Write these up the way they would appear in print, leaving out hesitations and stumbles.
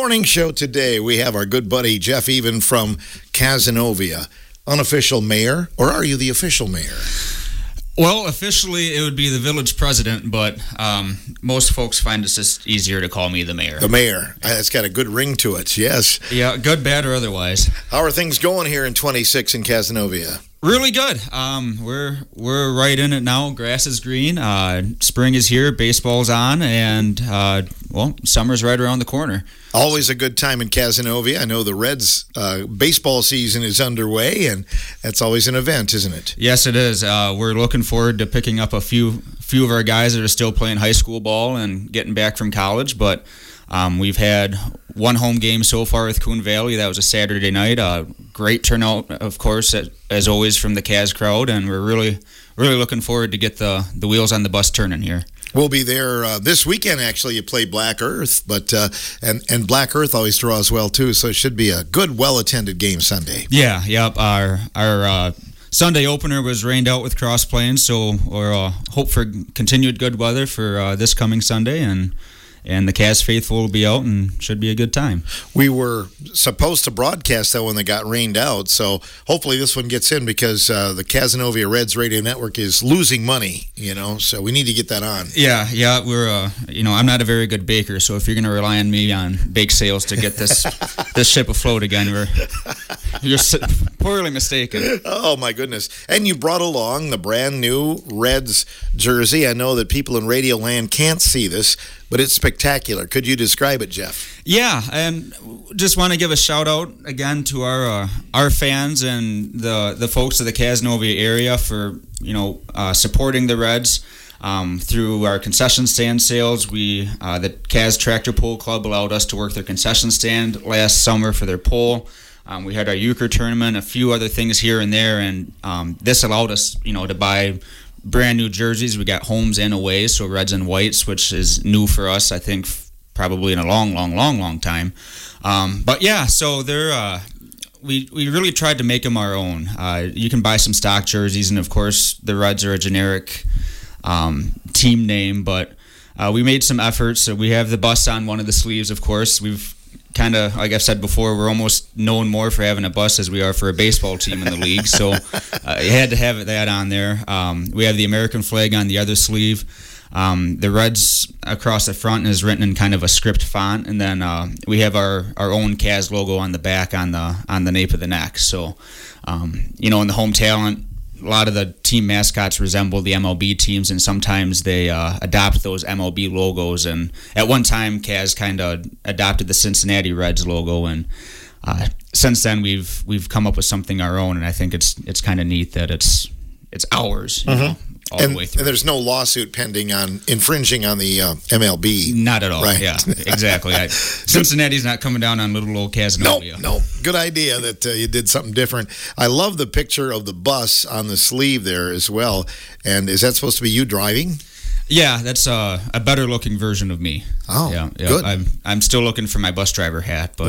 morning show today, we have our good buddy Jeff Even from Cazenovia. Unofficial mayor, or are you the official mayor? Well, officially it would be the village president, but most folks find it's just easier to call me the mayor. The mayor. It's got a good ring to it, yes. Yeah, good, bad, or otherwise. How are things going here in 26 in Cazenovia? Really good. We're right in it now. Grass is green. Spring is here. Baseball's on, and summer's right around the corner. Always a good time in Cazenovia. I know the Reds baseball season is underway, and that's always an event, isn't it? Yes, it is. We're looking forward to picking up a few of our guys that are still playing high school ball and getting back from college, but we've had one home game so far with Coon Valley. That was a Saturday night. Great turnout, of course, as always, from the Caz crowd, and we're really looking forward to get the wheels on the bus turning here. We'll be there this weekend. Actually, you play Black Earth, but and Black Earth always draws well too. So it should be a good, well-attended game Sunday. Yeah, yep. Our Sunday opener was rained out with Cross Plains, so we're hope for continued good weather for this coming Sunday, and the Caz faithful will be out and should be a good time. We were supposed to broadcast that when they got rained out, so hopefully this one gets in because the Cazenovia Reds radio network is losing money, so we need to get that on. Yeah, we're, I'm not a very good baker, so if you're going to rely on me on bake sales to get this ship afloat again, you're poorly mistaken. Oh, my goodness. And you brought along the brand new Reds jersey. I know that people in Radio Land can't see this, but it's spectacular. Could you describe it, Jeff? Yeah, and just want to give a shout out again to our fans and the folks of the Cazenovia area for supporting the Reds through our concession stand sales. The Caz Tractor Pull Club allowed us to work their concession stand last summer for their pull. We had our euchre tournament, a few other things here and there, and this allowed us, to buy brand new jerseys. We got homes and away, so reds and whites, which is new for us, I think, probably in a long time. But yeah, so they're we really tried to make them our own. You can buy some stock jerseys, and of course the Reds are a generic team name, but we made some efforts. So we have the bus on one of the sleeves, of course. We've kind of, like I've said before, we're almost known more for having a bus as we are for a baseball team in the league. So you had to have that on there. We have the American flag on the other sleeve. The Reds across the front is written in kind of a script font, and then we have our own Caz logo on the back on the nape of the neck. So, in the home talent, a lot of the team mascots resemble the MLB teams, and sometimes they adopt those MLB logos. And at one time, Caz kind of adopted the Cincinnati Reds logo, and since then we've come up with something our own. And I think it's kind of neat that it's ours, all the way through. And there's no lawsuit pending on infringing on the MLB. Not at all. Right. Yeah, exactly. Cincinnati's not coming down on little old Cazenovia. No. Good idea that you did something different. I love the picture of the bus on the sleeve there as well. And is that supposed to be you driving? Yeah, that's a better looking version of me. Oh, yeah. Good. I'm still looking for my bus driver hat, but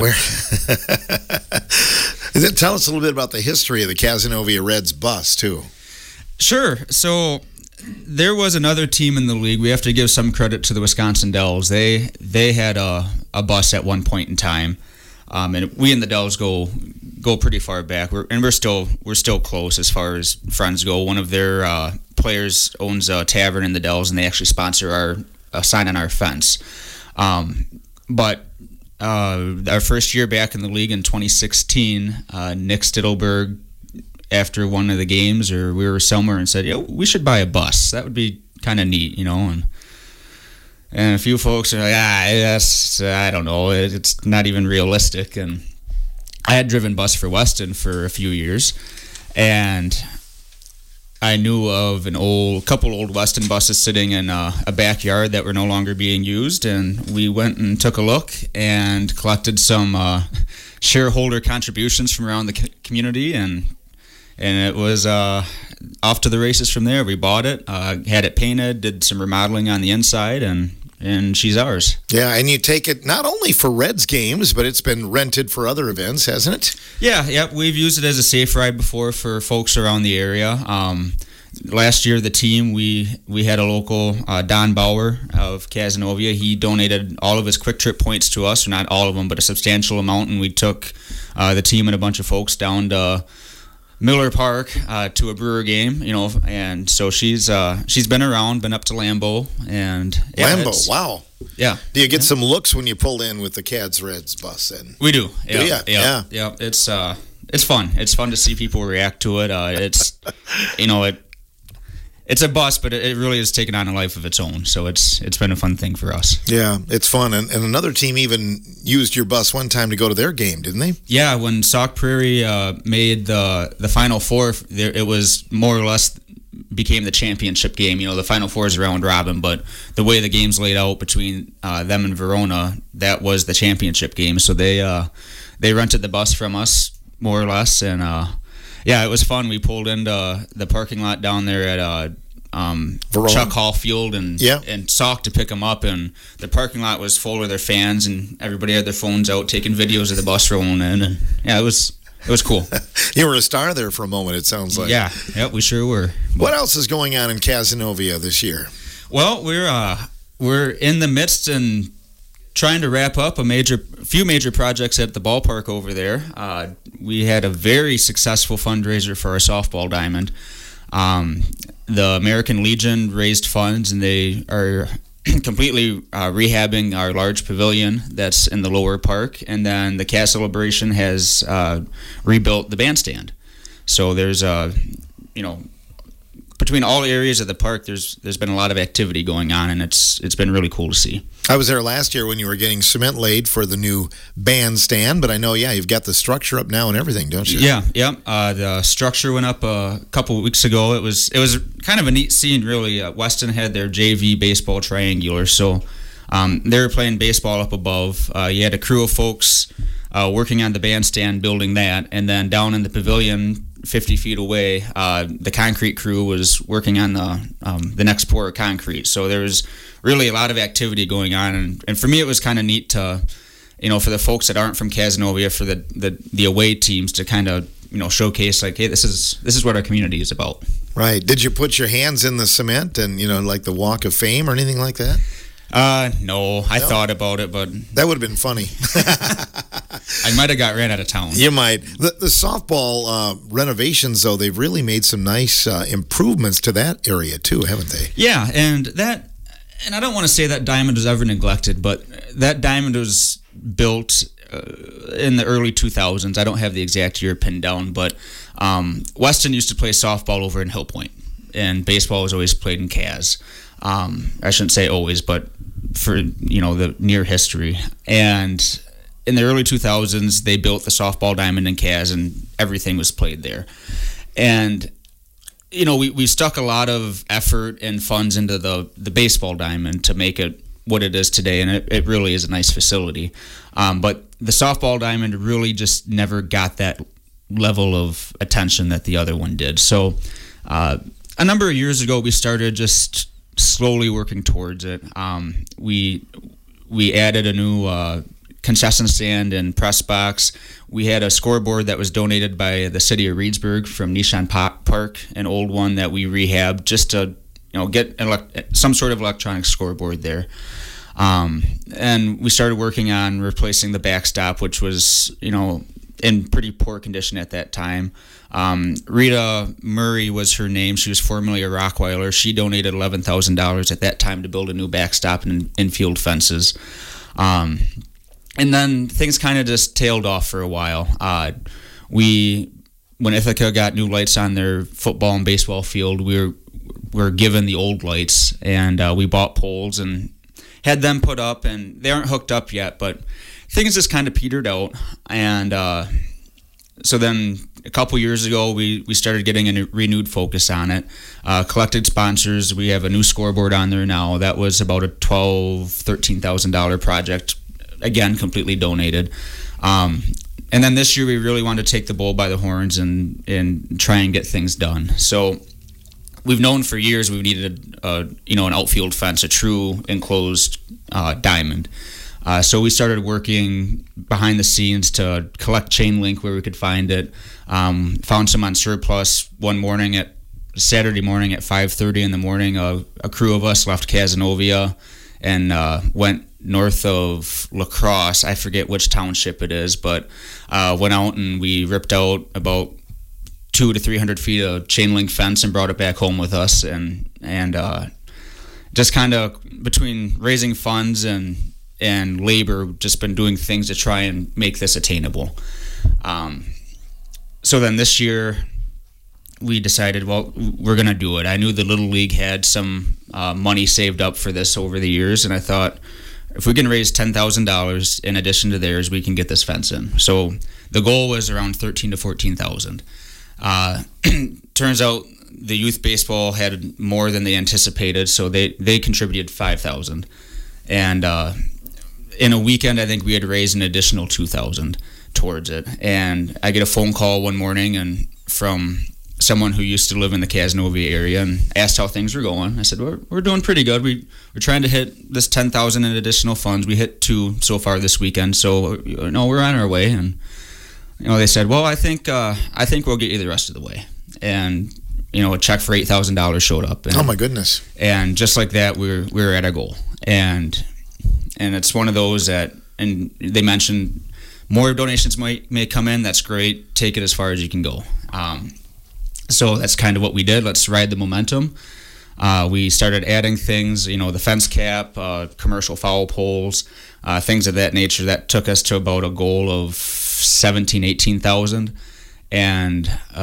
Tell us a little bit about the history of the Cazenovia Reds bus too. Sure. So there was another team in the league. We have to give some credit to the Wisconsin Dells. They had a bus at one point in time, and we and the Dells go pretty far back. We're still close as far as friends go. One of their players owns a tavern in the Dells, and they actually sponsor a sign on our fence. But our first year back in the league in 2016, Nick Stittelberg, after one of the games, or we were somewhere, and said, "Yeah, we should buy a bus. That would be kind of neat, And a few folks are like, I don't know, it's not even realistic." And I had driven bus for Weston for a few years, and I knew of a couple old Weston buses sitting in a backyard that were no longer being used, and we went and took a look and collected some shareholder contributions from around the community, and it was off to the races from there. We bought it, had it painted, did some remodeling on the inside, and she's ours. Yeah, and you take it not only for Reds games, but it's been rented for other events, hasn't it? Yeah, we've used it as a safe ride before for folks around the area. last year, the team, we had a local, Don Bauer of Cazenovia. He donated all of his Quick Trip points to us, or not all of them, but a substantial amount, and we took the team and a bunch of folks down to Miller Park to a Brewer game, and so she's been around, been up to Lambeau, and Lambeau, wow, yeah. Do you get some looks when you pull in with the Cads Reds bus? Then we do, yeah. It's fun. It's fun to see people react to it. It's a bus, but it really has taken on a life of its own. So it's been a fun thing for us. Yeah, it's fun. And another team even used your bus one time to go to their game, didn't they? Yeah, when Sauk Prairie made the Final Four, it was more or less became the championship game. The Final Four is round robin, but the way the game's laid out between them and Verona, that was the championship game. So they rented the bus from us, more or less, and yeah, it was fun. We pulled into the parking lot down there at Chuck Hall Field and Sauk to pick them up, and the parking lot was full of their fans, and everybody had their phones out taking videos of the bus rolling in, and yeah, it was cool. You were a star there for a moment, it sounds like. Yeah, we sure were. What else is going on in Cazenovia this year? Well, we're in the midst and trying to wrap up a few major projects at the ballpark over there. We had a very successful fundraiser for our softball diamond. The American Legion raised funds, and they are completely rehabbing our large pavilion that's in the lower park. And then the Cast Celebration has rebuilt the bandstand. So there's between all areas of the park, there's been a lot of activity going on, and it's been really cool to see. I was there last year when you were getting cement laid for the new bandstand, but I know, you've got the structure up now and everything, don't you? Yeah. The structure went up a couple of weeks ago. It was kind of a neat scene, really. Weston had their JV baseball triangular, so they were playing baseball up above. You had a crew of folks working on the bandstand, building that, and then down in the pavilion, 50 feet away, the concrete crew was working on the next pour of concrete. So there was really a lot of activity going on, and for me, it was kind of neat to, for the folks that aren't from Cazenovia, for the away teams to kind of showcase, like, hey, this is what our community is about. Right. Did you put your hands in the cement and like the Walk of Fame or anything like that? No, I thought about it, but that would have been funny. I might have got ran out of town. You might. The softball renovations, though, they've really made some nice improvements to that area too, haven't they? Yeah, and I don't want to say that diamond was ever neglected, but that diamond was built in the early 2000s. I don't have the exact year pinned down, but Weston used to play softball over in Hill Point, and baseball was always played in Caz. I shouldn't say always, but for the near history. And in the early 2000s, they built the softball diamond in Caz, and everything was played there. And we stuck a lot of effort and funds into the baseball diamond to make it what it is today, and it really is a nice facility. But the softball diamond really just never got that level of attention that the other one did. So a number of years ago, we started just slowly working towards it. We added a new concession stand and press box. We had a scoreboard that was donated by the city of Reedsburg from Nishan Park, an old one that we rehabbed just to get some sort of electronic scoreboard there. And we started working on replacing the backstop, which was in pretty poor condition at that time. Rita Murray was her name. She was formerly a Rockweiler. She donated $11,000 at that time to build a new backstop and infield fences. And then things kind of just tailed off for a while. When Ithaca got new lights on their football and baseball field, we were given the old lights, and we bought poles and had them put up, and they aren't hooked up yet, but things just kind of petered out. And so then a couple years ago, we started getting a renewed focus on it. Collected sponsors. We have a new scoreboard on there now. That was about a $13,000 project. Again, completely donated. And then this year, we really wanted to take the bull by the horns and try and get things done. So we've known for years we needed an outfield fence, a true enclosed diamond. So we started working behind the scenes to collect chain link where we could find it. Found some on surplus one morning at Saturday morning at 5:30 in the morning, a crew of us left Cazenovia and went north of La Crosse. I forget which township it is, but went out and we ripped out about 200 to 300 feet of chain link fence and brought it back home with us, and just kind of between raising funds and labor, just been doing things to try and make this attainable. So then this year we decided, well, we're going to do it. I knew the Little League had some money saved up for this over the years, and I thought, if we can raise $10,000 in addition to theirs, we can get this fence in. So the goal was around $13,000 to $14,000. Turns out the youth baseball had more than they anticipated, so they contributed $5,000. And in a weekend, I think we had raised an additional $2,000 towards it. And I get a phone call one morning and from someone who used to live in the Cazenovia area and asked how things were going. I said, we're doing pretty good. We're trying to hit this $10,000 in additional funds. We hit 2 so far this weekend, so we're on our way. And they said, well, I think we'll get you the rest of the way. And a check for $8,000 showed up. And, oh my goodness! And just like that, we were at our goal. And it's one of those that, and they mentioned more donations may come in. That's great. Take it as far as you can go. So that's kind of what we did. Let's ride the momentum. We started adding things, the fence cap, commercial foul poles, things of that nature. That took us to about a goal of 18,000. And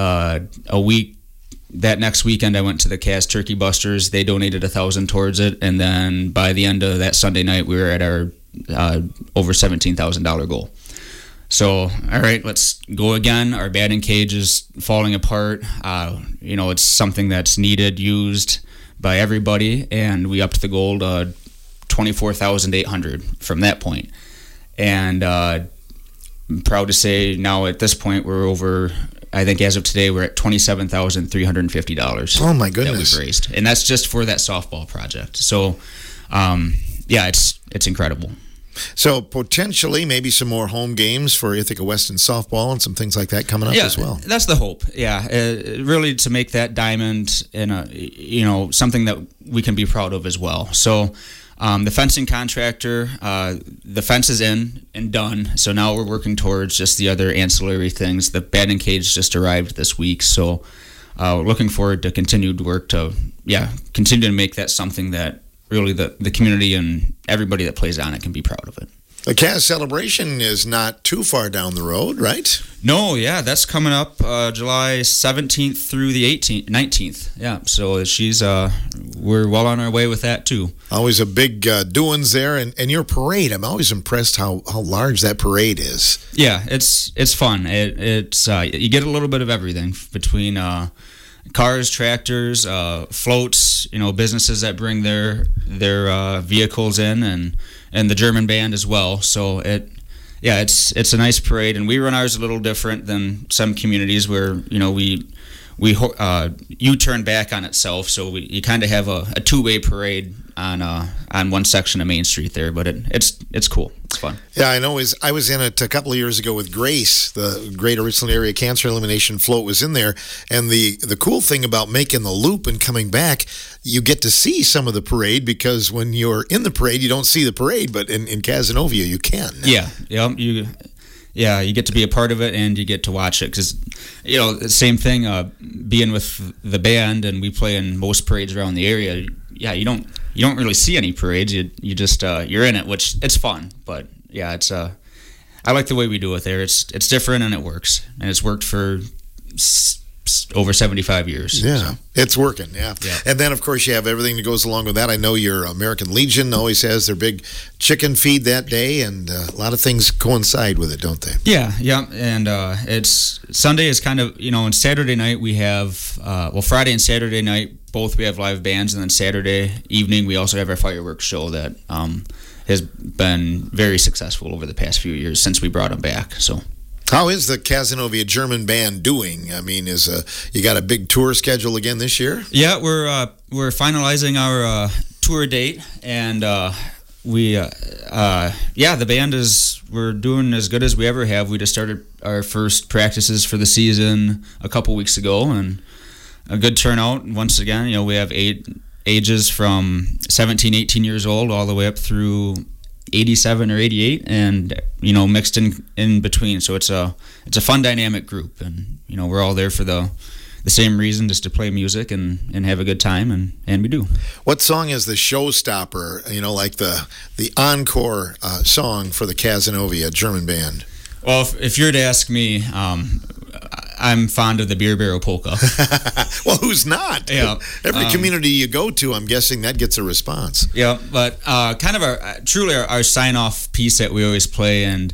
that next weekend I went to the Caz Turkey Busters. They donated $1,000 towards it. And then by the end of that Sunday night, we were at our over $17,000 goal. So, all right, let's go again. Our batting cage is falling apart. It's something that's needed, used by everybody, and we upped the goal to 24,800 from that point. And I'm proud to say now at this point we're over, I think as of today, we're at $27,350. Oh, my goodness. That we've raised. And that's just for that softball project. So, it's incredible. So potentially maybe some more home games for Ithaca Weston softball and some things like that coming up as well. That's the hope. Yeah, really to make that diamond in something that we can be proud of as well. So the fencing contractor, the fence is in and done. So now we're working towards just the other ancillary things. The batting cage just arrived this week, so we're looking forward to continued work to continue to make that something that really the community and everybody that plays on it can be proud of it. The Caz celebration is not too far down the road, right? No, yeah, that's coming up July 17th through the 19th. Yeah, so we're well on our way with that too. Always a big doings there, and your parade. I'm always impressed how large that parade is. Yeah, it's fun. It's you get a little bit of everything between cars, tractors, floats, businesses that bring their vehicles in, and the German band as well. So it's a nice parade, and we run ours a little different than some communities where we U-turn back on itself. So you kind of have a two-way parade on one section of Main Street there, but it's cool. It's fun. Yeah, I know. I was in it a couple of years ago with Grace. The Greater Richland Area Cancer Elimination Float was in there, and the cool thing about making the loop and coming back, you get to see some of the parade, because when you're in the parade, you don't see the parade, but in Cazenovia, you can. Yeah, you get to be a part of it, and you get to watch it, because the same thing. Being with the band, and we play in most parades around the area. Yeah, you don't really see any parades. You just you're in it, which it's fun. But yeah, it's I like the way we do it there. It's different and it works, and it's worked for over 75 years. Yeah, so. It's working. Yeah, and then of course you have everything that goes along with that. I know your American Legion always has their big chicken feed that day, and a lot of things coincide with it, don't they? Yeah, and it's Sunday is kind of and Saturday night we have Friday and Saturday night both we have live bands, and then Saturday evening we also have our fireworks show that has been very successful over the past few years since we brought them back. So. How is the Cazenovia German band doing? I mean, you got a big tour schedule again this year? Yeah, we're finalizing our tour date, and the band we're doing as good as we ever have. We just started our first practices for the season a couple weeks ago, and a good turnout. Once again, we have ages from 17, 18 years old all the way up through 87 or 88, and mixed in between. So it's a fun dynamic group, and we're all there for the same reason, just to play music and have a good time, and we do. What song is the showstopper, like the encore song for the Cazenovia German band? Well, if you're to ask me, I'm fond of the Beer Barrel Polka. Well, who's not? Yeah. Every community you go to, I'm guessing that gets a response. Yeah, but kind of truly our sign-off piece that we always play, and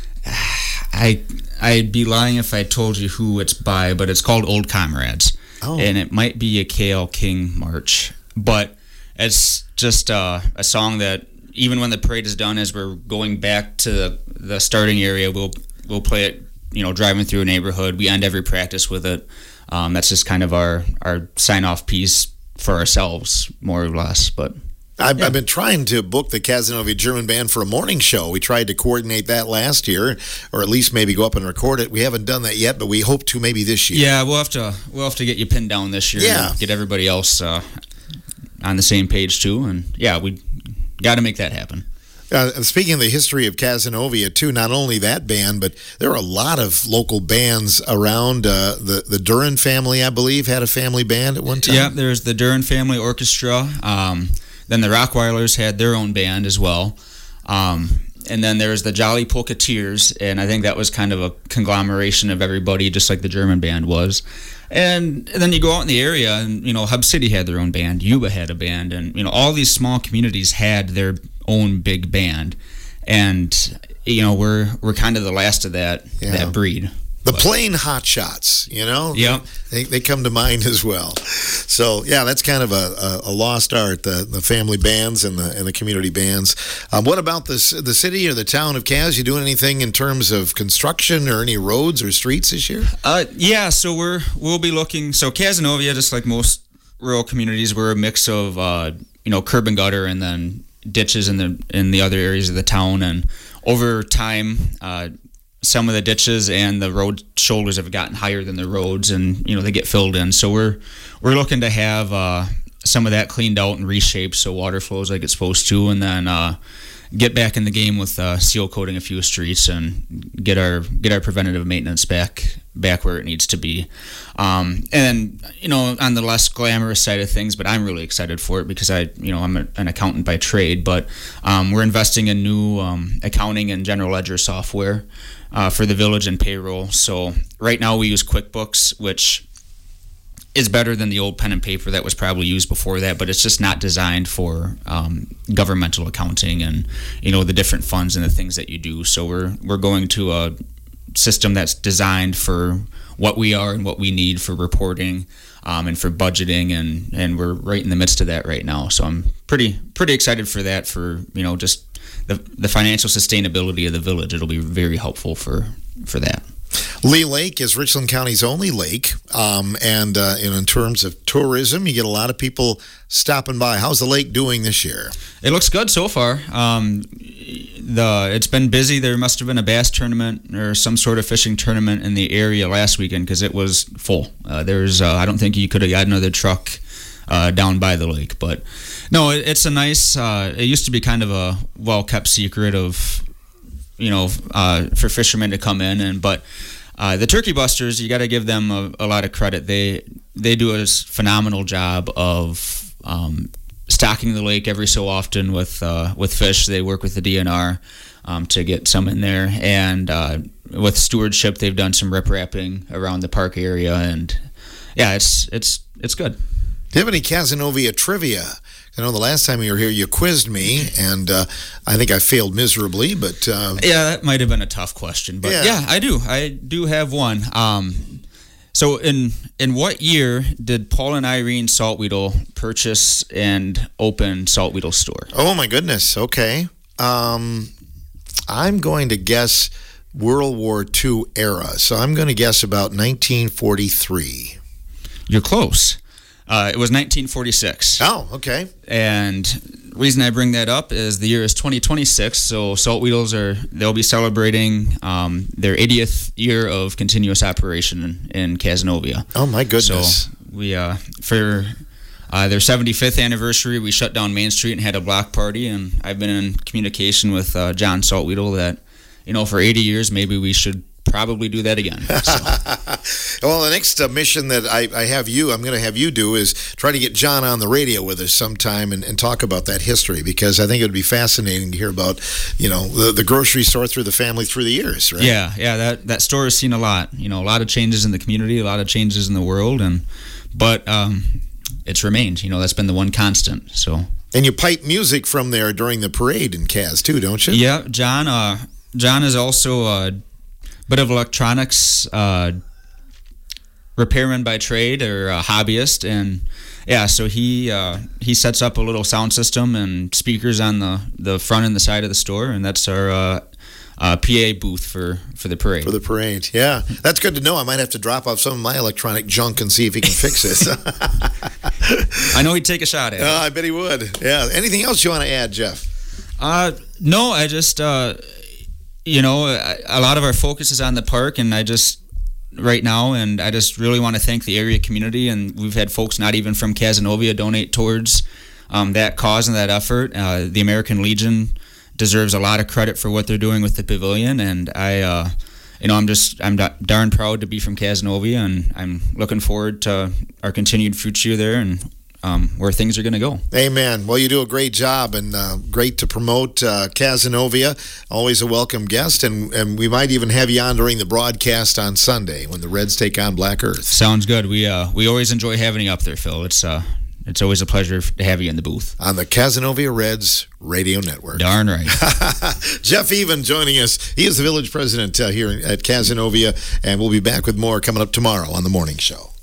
I'd be lying if I told you who it's by, but it's called Old Comrades. Oh. And it might be a K.L. King march. But it's just a song that even when the parade is done, as we're going back to the starting area, we'll play it, driving through a neighborhood. We end every practice with it. That's just kind of our sign-off piece for ourselves, more or less. But I've been trying to book the Cazenovia German band for a morning show. We tried to coordinate that last year, or at least maybe go up and record it. We haven't done that yet, but we hope to maybe this year. Yeah, we'll have to get you pinned down this year. Yeah. And get everybody else on the same page too, and we got to make that happen. Speaking of the history of Cazenovia, too, not only that band, but there are a lot of local bands around. The Duran family, I believe, had a family band at one time. Yeah, there's the Duran Family Orchestra. Then the Rockweilers had their own band as well. And then there's the Jolly Polketeers, and I think that was kind of a conglomeration of everybody, just like the German band was. And then you go out in the area, and Hub City had their own band, Yuba had a band, and all these small communities had their own big band, and we're kind of the last of that breed. The Plain Hot Shots, Yep. They come to mind as well. So that's kind of a lost art, the family bands and the community bands. What about the city or the town of Kaz? You doing anything in terms of construction or any roads or streets this year? So we'll be looking. So Cazenovia, just like most rural communities, we're a mix of curb and gutter, and then ditches in the other areas of the town. And over time, some of the ditches and the road shoulders have gotten higher than the roads, and they get filled in. So we're looking to have some of that cleaned out and reshaped so water flows like it's supposed to, and then get back in the game with seal coating a few streets and get our preventative maintenance back where it needs to be. And on the less glamorous side of things, but I'm really excited for it because I'm an accountant by trade, but we're investing in new accounting and general ledger software for the village and payroll. So right now we use QuickBooks, which is better than the old pen and paper that was probably used before that, but it's just not designed for governmental accounting and the different funds and the things that you do. So we're going to a system that's designed for what we are and what we need for reporting and for budgeting, and we're right in the midst of that right now. So I'm pretty excited for that, for just the financial sustainability of the village. It'll be very helpful for that. Lee Lake is Richland County's only lake, and in terms of tourism, you get a lot of people stopping by. How's the lake doing this year? It looks good so far. It's been busy. There must have been a bass tournament or some sort of fishing tournament in the area last weekend because it was full. I don't think you could have got another truck down by the lake, but no, it's a nice. It used to be kind of a well-kept secret of for fishermen to come in, but the Turkey Busters, you got to give them a lot of credit. They do a phenomenal job of stocking the lake every so often with fish. They work with the DNR to get some in there, and with stewardship, they've done some riprapping around the park area, and it's good. Do you have any Cazenovia trivia? I know the last time you were here, you quizzed me, and I think I failed miserably. But that might have been a tough question. But I do. I do have one. So in what year did Paul and Irene Saltweedle purchase and open Saltweedle store? Oh my goodness. Okay. I'm going to guess World War II era. So I'm going to guess about 1943. You're close. It was 1946. Oh, okay. And the reason I bring that up is the year is 2026, so Saltweedles they'll be celebrating their 80th year of continuous operation in Cazenovia. Oh, my goodness. So We for their 75th anniversary, we shut down Main Street and had a block party, and I've been in communication with John Saltweedle that, for 80 years, maybe we should probably do that again. So. Well, the next mission that I'm going to have you do is try to get John on the radio with us sometime and talk about that history, because I think it would be fascinating to hear about, the grocery store through the family through the years, right? Yeah, that store has seen a lot, a lot of changes in the community, a lot of changes in the world, but it's remained, that's been the one constant, so. And you pipe music from there during the parade in Kaz too, don't you? Yeah, John is also a bit of electronics repairman by trade, or a hobbyist, and so he sets up a little sound system and speakers on the front and the side of the store, and that's our PA booth for the parade. For the parade, yeah. That's good to know. I might have to drop off some of my electronic junk and see if he can fix it. I know he'd take a shot at it. I bet he would. Yeah. Anything else you want to add, Jeff? No, I just, a lot of our focus is on the park, and I just really want to thank the area community, and we've had folks not even from Cazenovia donate towards that cause and that effort. The American Legion deserves a lot of credit for what they're doing with the pavilion, and I'm darn proud to be from Cazenovia, and I'm looking forward to our continued future there and where things are going to go. Amen. Well, you do a great job, and great to promote Cazenovia. Always a welcome guest, and we might even have you on during the broadcast on Sunday when the Reds take on Black Earth. Sounds good. We always enjoy having you up there, Phil. It's always a pleasure to have you in the booth. On the Cazenovia Reds Radio Network. Darn right. Jeff Even joining us. He is the village president here at Cazenovia, and we'll be back with more coming up tomorrow on The Morning Show.